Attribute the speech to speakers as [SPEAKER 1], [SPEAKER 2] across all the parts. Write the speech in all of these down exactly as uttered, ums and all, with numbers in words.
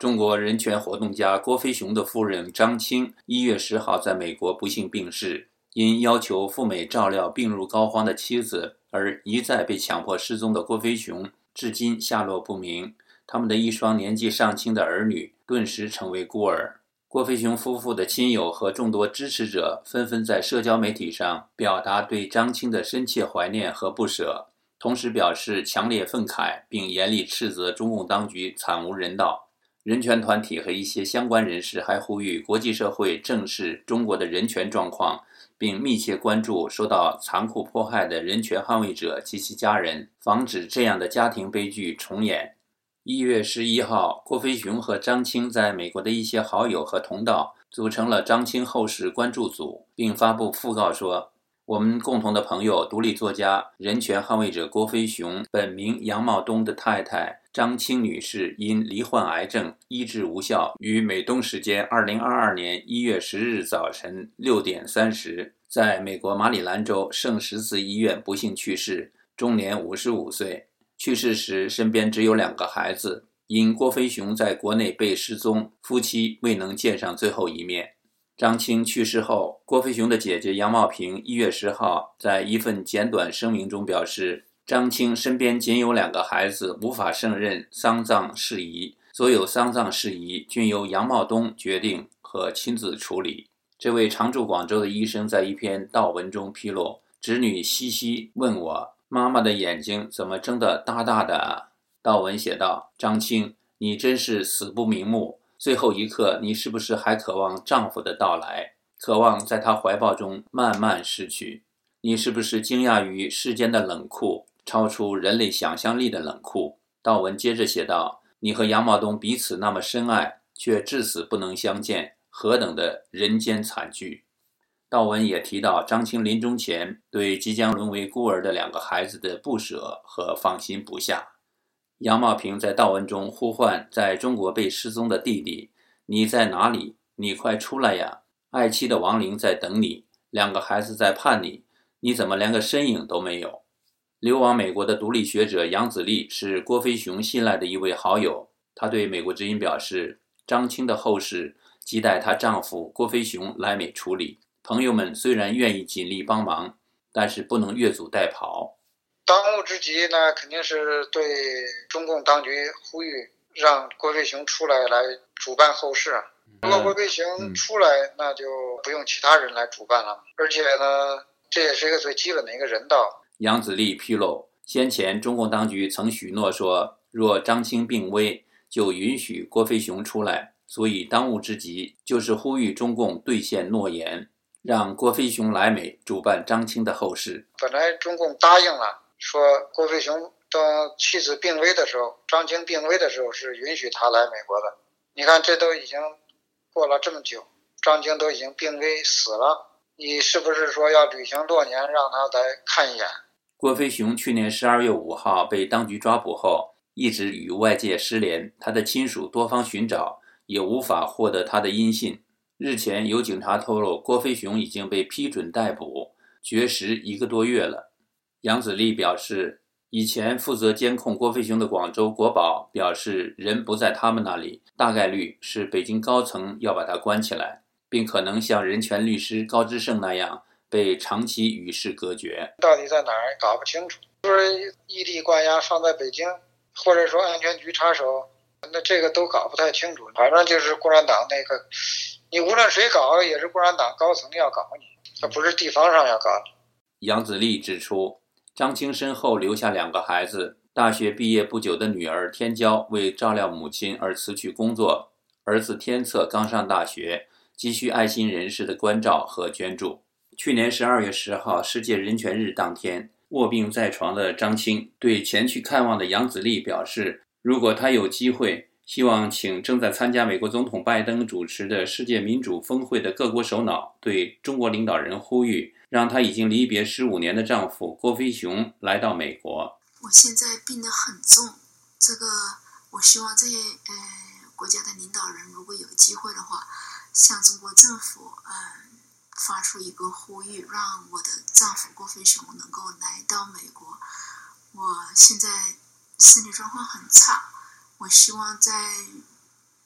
[SPEAKER 1] 中国人权活动家郭飞雄的夫人张青一月十号在美国不幸病逝，因要求赴美照料病入膏肓的妻子而一再被强迫失踪的郭飞雄，至今下落不明。他们的一双年纪尚轻的儿女顿时成为孤儿。郭飞雄夫妇的亲友和众多支持者纷纷在社交媒体上表达对张青的深切怀念和不舍，同时表示强烈愤慨，并严厉斥责中共当局惨无人道。人权团体和一些相关人士还呼吁国际社会正视中国的人权状况，并密切关注受到残酷迫害的人权捍卫者及其家人，防止这样的家庭悲剧重演。一月十一号，郭飞雄和张青在美国的一些好友和同道组成了张青后事关注组，并发布讣告说，我们共同的朋友独立作家、人权捍卫者郭飞雄本名杨茂东的太太张青女士因罹患癌症医治无效，于美东时间二零二二年一月十日早晨六点三十在美国马里兰州圣十字医院不幸去世，终年五十五岁。去世时身边只有两个孩子，因郭飞雄在国内被失踪，夫妻未能见上最后一面。张青去世后，郭飞雄的姐姐杨茂萍一月十号在一份简短声明中表示，张青身边仅有两个孩子，无法胜任丧葬事宜，所有丧葬事宜均由杨茂东决定和亲自处理。这位常驻广州的医生在一篇悼文中披露，侄女西西问我，妈妈的眼睛怎么睁得大大的啊？悼文写道，张青，你真是死不瞑目，最后一刻你是不是还渴望丈夫的到来，渴望在他怀抱中慢慢逝去？你是不是惊讶于世间的冷酷，超出人类想象力的冷酷？悼文接着写道，你和杨茂东彼此那么深爱，却至死不能相见，何等的人间惨剧。悼文也提到张青临终前对即将沦为孤儿的两个孩子的不舍和放心不下。杨茂萍在悼文中呼唤在中国被失踪的弟弟，你在哪里？你快出来呀！爱妻的亡灵在等你，两个孩子在盼你，你怎么连个身影都没有？流亡美国的独立学者杨子立是郭飞雄信赖的一位好友，他对美国之音表示，张青的后事亟待她丈夫郭飞雄来美处理，朋友们虽然愿意尽力帮忙，但是不能越俎代庖。
[SPEAKER 2] 当务之急呢，肯定是对中共当局呼吁，让郭飞雄出来来主办后事。如果郭飞雄出来，嗯、那就不用其他人来主办了。而且呢，这也是一个最基本的一个人道。
[SPEAKER 1] 杨子立披露，先前中共当局曾许诺说，若张青病危，就允许郭飞雄出来，所以当务之急就是呼吁中共兑现诺言，让郭飞雄来美主办张青的后事。
[SPEAKER 2] 本来中共答应了，说郭飞雄当妻子病危的时候，张青病危的时候是允许他来美国的。你看，这都已经过了这么久，张青都已经病危死了，你是不是说要履行诺言，让他来看一眼？
[SPEAKER 1] 郭飞雄去年十二月五号被当局抓捕后，一直与外界失联，他的亲属多方寻找，也无法获得他的音信。日前有警察透露，郭飞雄已经被批准逮捕，绝食一个多月了。杨子立表示，以前负责监控郭飞雄的广州国保表示，人不在他们那里，大概率是北京高层要把他关起来，并可能像人权律师高之胜那样被长期与世隔绝。
[SPEAKER 2] 到底在哪儿搞不清楚，就是异地关押放在北京，或者说安全局插手，那这个都搞不太清楚。反正就是共产党那个，你无论谁搞，也是共产党高层要搞你，它不是地方上要搞你。
[SPEAKER 1] 杨子立指出，张青身后留下两个孩子，大学毕业不久的女儿天骄为照料母亲而辞去工作，儿子天策刚上大学，急需爱心人士的关照和捐助。去年十二月十号世界人权日当天，卧病在床的张青对前去看望的杨子立表示，如果他有机会，希望请正在参加美国总统拜登主持的世界民主峰会的各国首脑对中国领导人呼吁，让她已经离别十五年的丈夫郭飞雄来到美国。
[SPEAKER 3] 我现在病得很重，这个我希望这些呃国家的领导人如果有机会的话，向中国政府呃发出一个呼吁，让我的丈夫郭飞雄能够来到美国。我现在身体状况很差，我希望在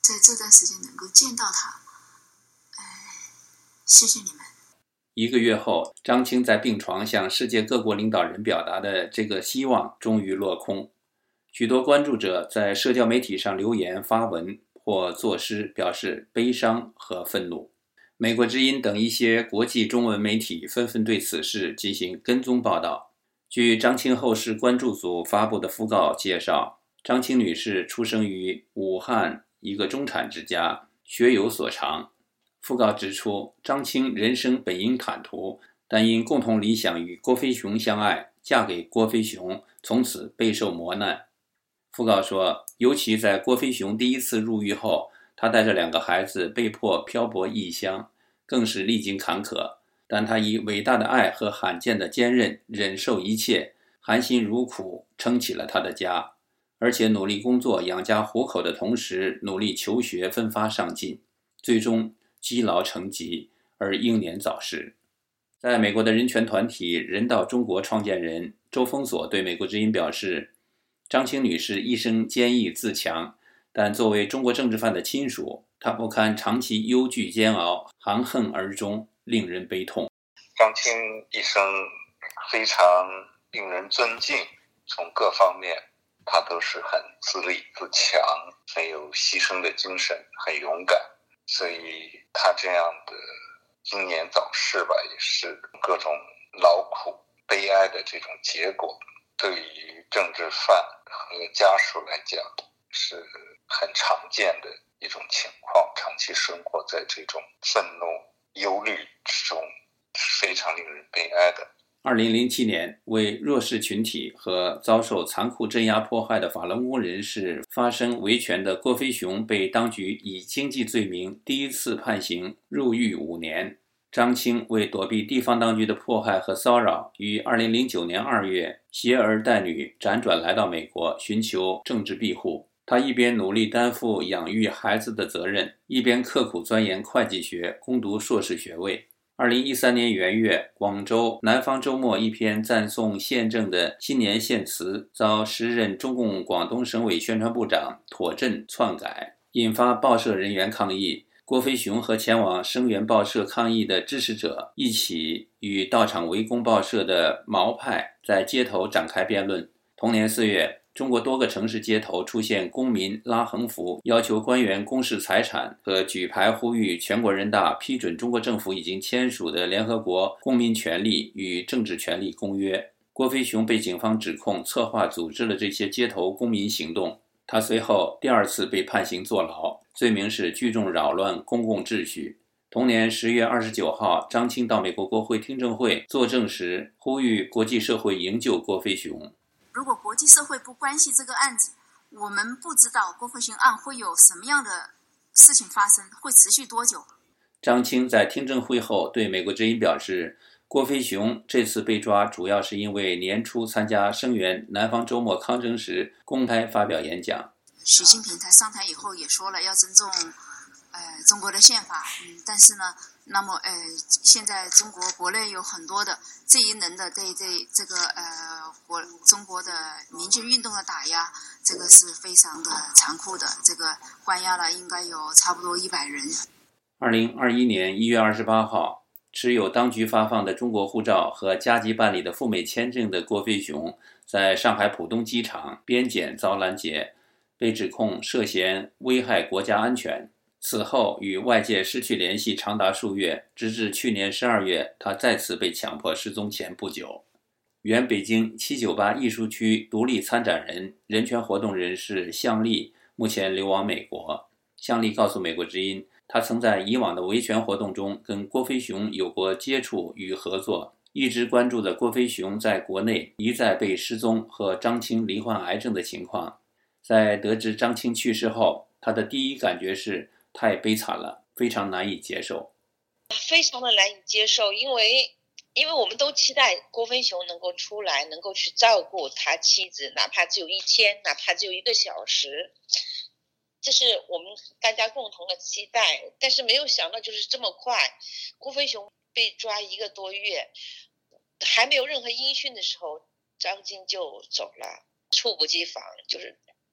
[SPEAKER 3] 在这段时间能够见到他，呃，谢谢你们。
[SPEAKER 1] 一个月后，张青在病床向世界各国领导人表达的这个希望终于落空。许多关注者在社交媒体上留言发文或作诗，表示悲伤和愤怒。美国之音等一些国际中文媒体纷纷对此事进行跟踪报道。据张青后事关注组发布的讣告介绍，张青女士出生于武汉一个中产之家，学有所长。讣告指出，张青人生本应坦途，但因共同理想与郭飞雄相爱，嫁给郭飞雄，从此备受磨难。讣告说，尤其在郭飞雄第一次入狱后，他带着两个孩子被迫漂泊异乡，更是历经坎坷，但他以伟大的爱和罕见的坚韧忍受一切，含辛茹苦撑起了他的家，而且努力工作养家糊口的同时努力求学奋发上进，最终积劳成疾而英年早逝。在美国的人权团体人道中国创建人周峰锁对美国之音表示，张青女士一生坚毅自强，但作为中国政治犯的亲属，她不堪长期忧惧煎熬，含恨而终，令人悲痛。
[SPEAKER 4] 张青一生非常令人尊敬，从各方面她都是很自立自强，很有牺牲的精神，很勇敢，所以她这样的英年早逝吧，也是各种劳苦悲哀的这种结果，对于政治犯和家属来讲是很常见的一种情况，长期生活在这种愤怒忧虑之中，是非常令人悲哀的。
[SPEAKER 1] 二零零七年，为弱势群体和遭受残酷镇压迫害的法轮功人士发声维权的郭飞雄被当局以经济罪名第一次判刑入狱五年。张青为躲避地方当局的迫害和骚扰，于二零零九年二月携儿带女辗转来到美国，寻求政治庇护。他一边努力担负养育孩子的责任，一边刻苦钻研会计学，攻读硕士学位。二零一三年元月，广州南方周末一篇赞颂宪政的新年献词遭时任中共广东省委宣传部长妥振篡改，引发报社人员抗议。郭飞雄和前往声援报社抗议的支持者一起与到场围攻报社的毛派在街头展开辩论。同年四月，中国多个城市街头出现公民拉横幅，要求官员公示财产和举牌呼吁全国人大批准中国政府已经签署的联合国公民权利与政治权利公约。郭飞雄被警方指控策划组织了这些街头公民行动，他随后第二次被判刑坐牢，罪名是聚众扰乱公共秩序。同年十月二十九号，张青到美国国会听证会作证时，呼吁国际社会营救郭飞雄。
[SPEAKER 3] 如果国际社会不关心这个案子，我们不知道郭飞雄案会有什么样的事情发生，会持续多久。
[SPEAKER 1] 张青在听证会后对美国之音表示，郭飞雄这次被抓主要是因为年初参加声援南方周末抗争时公开发表演讲。
[SPEAKER 3] 习近平他上台以后也说了要尊重呃中国的宪法，嗯，但是呢，那么呃现在中国国内有很多的这一轮的对对这个呃国中国的民权运动的打压，这个是非常的残酷的，这个关押了应该有差不多一百人。
[SPEAKER 1] 二零二一年一月二十八号，持有当局发放的中国护照和加急办理的赴美签证的郭飞雄，在上海浦东机场边检遭拦截，被指控涉嫌危害国家安全。此后与外界失去联系长达数月，直至去年十二月，他再次被强迫失踪前不久。原北京七九八艺术区独立参展人、人权活动人士向丽目前流亡美国。向丽告诉美国之音，他曾在以往的维权活动中跟郭飞雄有过接触与合作，一直关注的郭飞雄在国内一再被失踪和张青罹患癌症的情况。在得知张青去世后，他的第一感觉是太悲惨了，非常难以接受。
[SPEAKER 5] 非常的难以接受，因为因为我们都期待郭飞雄能够出来，能够去照顾他妻子，哪怕只有一天，哪怕只有一个小时，这是我们大家共同的期待。但是没有想到就是这么快，郭飞雄被抓一个多月，还没有任何音讯的时候，张青就走了，猝不及防，就是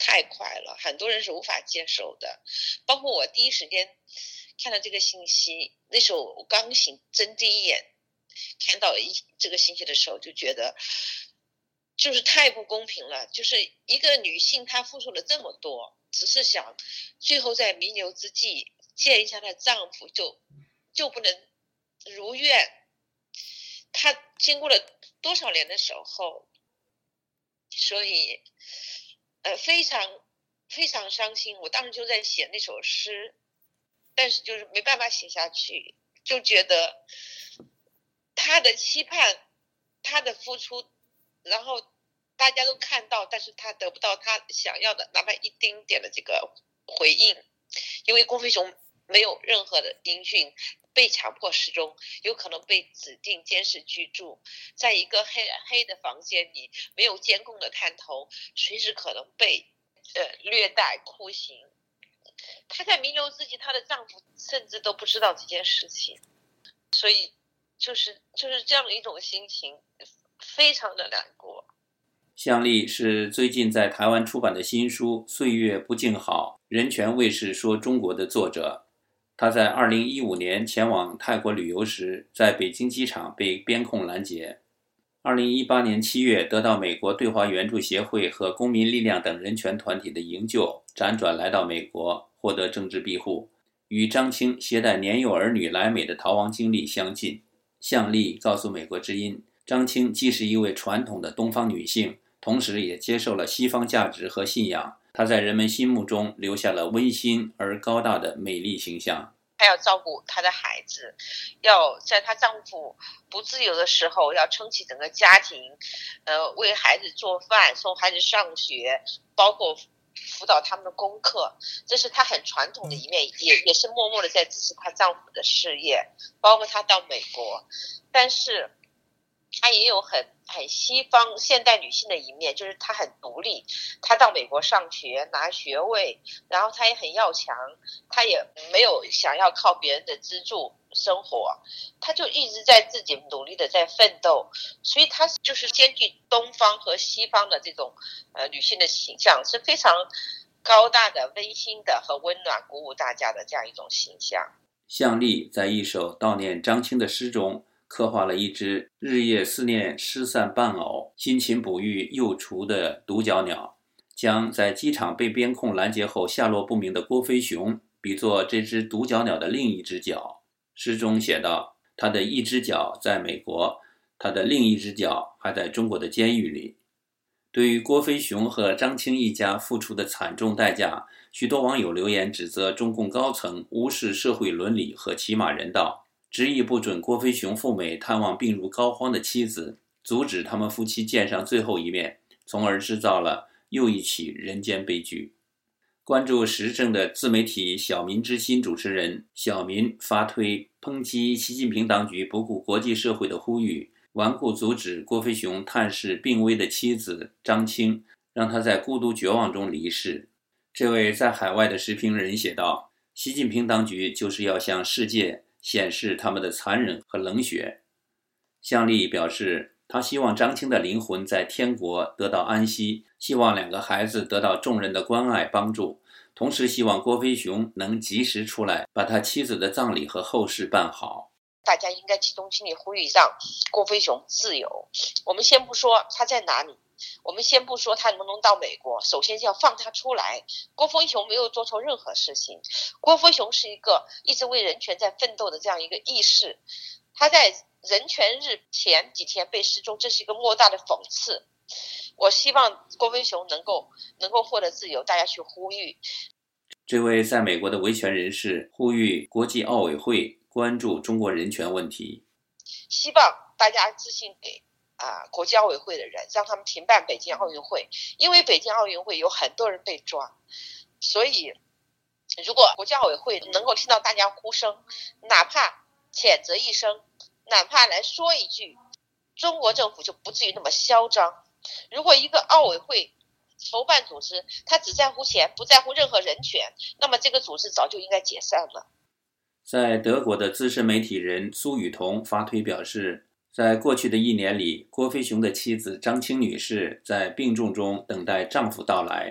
[SPEAKER 5] 太快了，很多人是无法接受的。包括我第一时间看到这个信息，那时候我刚醒，睁第一眼看到一这个信息的时候，就觉得就是太不公平了。就是一个女性她付出了这么多，只是想最后在弥留之际见一下她的丈夫，就就不能如愿。她经过了多少年的守候，所以呃非常非常伤心。我当时就在写那首诗，但是就是没办法写下去，就觉得他的期盼，他的付出，然后大家都看到，但是他得不到他想要的哪怕一丁点的这个回应。因为郭飞雄没有任何的音讯，被强迫失踪，有可能被指定监视居住，在一个黑黑的房间里，没有监控的探头，随时可能被呃虐待酷刑。她在弥留之际，她的丈夫甚至都不知道这件事情，所以就是就是这样的一种心情，非常的难过。
[SPEAKER 1] 向丽是最近在台湾出版的新书《岁月不静好：人权卫士说中国》的作者。他在二零一五年前往泰国旅游时，在北京机场被边控拦截。二零一八年七月，得到美国对华援助协会和公民力量等人权团体的营救，辗转来到美国，获得政治庇护。与张青携带年幼儿女来美的逃亡经历相近。向丽告诉美国之音，张青既是一位传统的东方女性，同时也接受了西方价值和信仰。她在人们心目中留下了温馨而高大的美丽形象。
[SPEAKER 5] 她要照顾她的孩子，要在她丈夫不自由的时候要撑起整个家庭，呃，为孩子做饭，送孩子上学，包括辅导他们的功课。这是她很传统的一面，也也是默默的在支持她丈夫的事业，包括她到美国。但是她也有很很西方现代女性的一面，就是她很独立，她到美国上学拿学位，然后她也很要强，她也没有想要靠别人的资助生活，她就一直在自己努力的在奋斗。所以她就是兼具东方和西方的这种呃女性的形象，是非常高大的、温馨的和温暖鼓舞大家的这样一种形象。
[SPEAKER 1] 向丽在一首悼念张青的诗中刻画了一只日夜思念失散伴偶、辛勤哺育幼雏的独角鸟，将在机场被边控拦截后下落不明的郭飞雄比作这只独角鸟的另一只脚。诗中写道，他的一只脚在美国，他的另一只脚还在中国的监狱里。对于郭飞雄和张青一家付出的惨重代价，许多网友留言指责中共高层无视社会伦理和起码人道，执意不准郭飞雄赴美探望病入膏肓的妻子，阻止他们夫妻见上最后一面，从而制造了又一起人间悲剧。关注时政的自媒体小民之心主持人小民发推抨击习近平当局不顾国际社会的呼吁，顽固阻止郭飞雄探视病危的妻子张青，让他在孤独绝望中离世。这位在海外的时评人写道，习近平当局就是要向世界显示他们的残忍和冷血。向丽表示，他希望张青的灵魂在天国得到安息，希望两个孩子得到众人的关爱帮助，同时希望郭飞雄能及时出来，把他妻子的葬礼和后事办好。
[SPEAKER 5] 大家应该集中精力呼吁让郭飞雄自由。我们先不说他在哪里，我们先不说他能不能到美国，首先要放他出来。郭飞雄没有做错任何事情，郭飞雄是一个一直为人权在奋斗的这样一个义士，他在人权日前几天被失踪，这是一个莫大的讽刺。我希望郭飞雄能够能够获得自由，大家去呼吁。
[SPEAKER 1] 这位在美国的维权人士呼吁国际奥委会关注中国人权问题，
[SPEAKER 5] 希望大家致信给啊国际奥委会的人，让他们停办北京奥运会，因为北京奥运会有很多人被抓，所以如果国际奥委会能够听到大家呼声，哪怕谴责一声，哪怕来说一句，中国政府就不至于那么嚣张。如果一个奥委会筹办组织他只在乎钱，不在乎任何人权，那么这个组织早就应该解散了。
[SPEAKER 1] 在德国的资深媒体人苏雨桐发推表示，在过去的一年里，郭飞雄的妻子张青女士在病重中等待丈夫到来，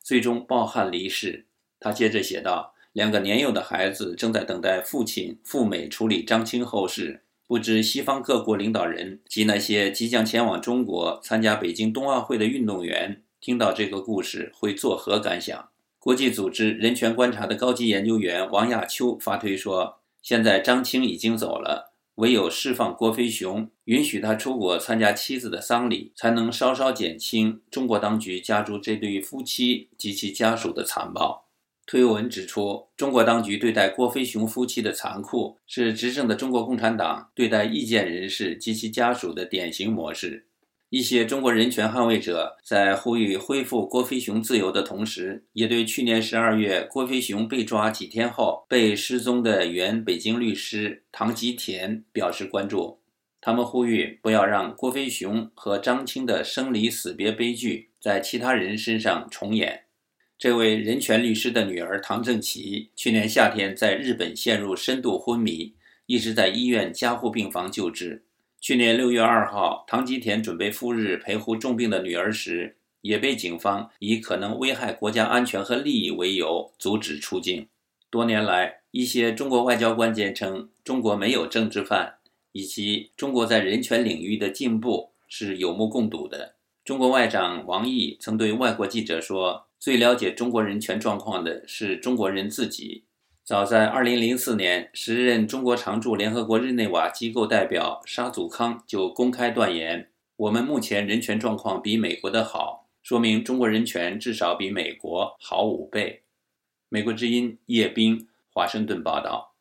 [SPEAKER 1] 最终抱憾离世。他接着写道，两个年幼的孩子正在等待父亲赴美处理张青后事，不知西方各国领导人及那些即将前往中国参加北京冬奥会的运动员听到这个故事会作何感想。国际组织人权观察的高级研究员王亚秋发推说，现在张青已经走了，唯有释放郭飞雄，允许他出国参加妻子的丧礼，才能稍稍减轻中国当局加诸这对夫妻及其家属的残暴。推文指出，中国当局对待郭飞雄夫妻的残酷是执政的中国共产党对待意见人士及其家属的典型模式。一些中国人权捍卫者在呼吁恢复郭飞雄自由的同时，也对去年十二月郭飞雄被抓几天后被失踪的原北京律师唐吉田表示关注。他们呼吁不要让郭飞雄和张青的生离死别悲剧在其他人身上重演。这位人权律师的女儿唐正琪去年夏天在日本陷入深度昏迷，一直在医院加护病房救治。去年六月二号，唐吉田准备赴日陪护重病的女儿时，也被警方以可能危害国家安全和利益为由阻止出境。多年来，一些中国外交官坚称中国没有政治犯，以及中国在人权领域的进步是有目共睹的。中国外长王毅曾对外国记者说，最了解中国人权状况的是中国人自己。早在二零零四年，时任中国常驻联合国日内瓦机构代表沙祖康就公开断言，我们目前人权状况比美国的好，说明中国人权至少比美国好五倍。美国之音叶冰华盛顿报道。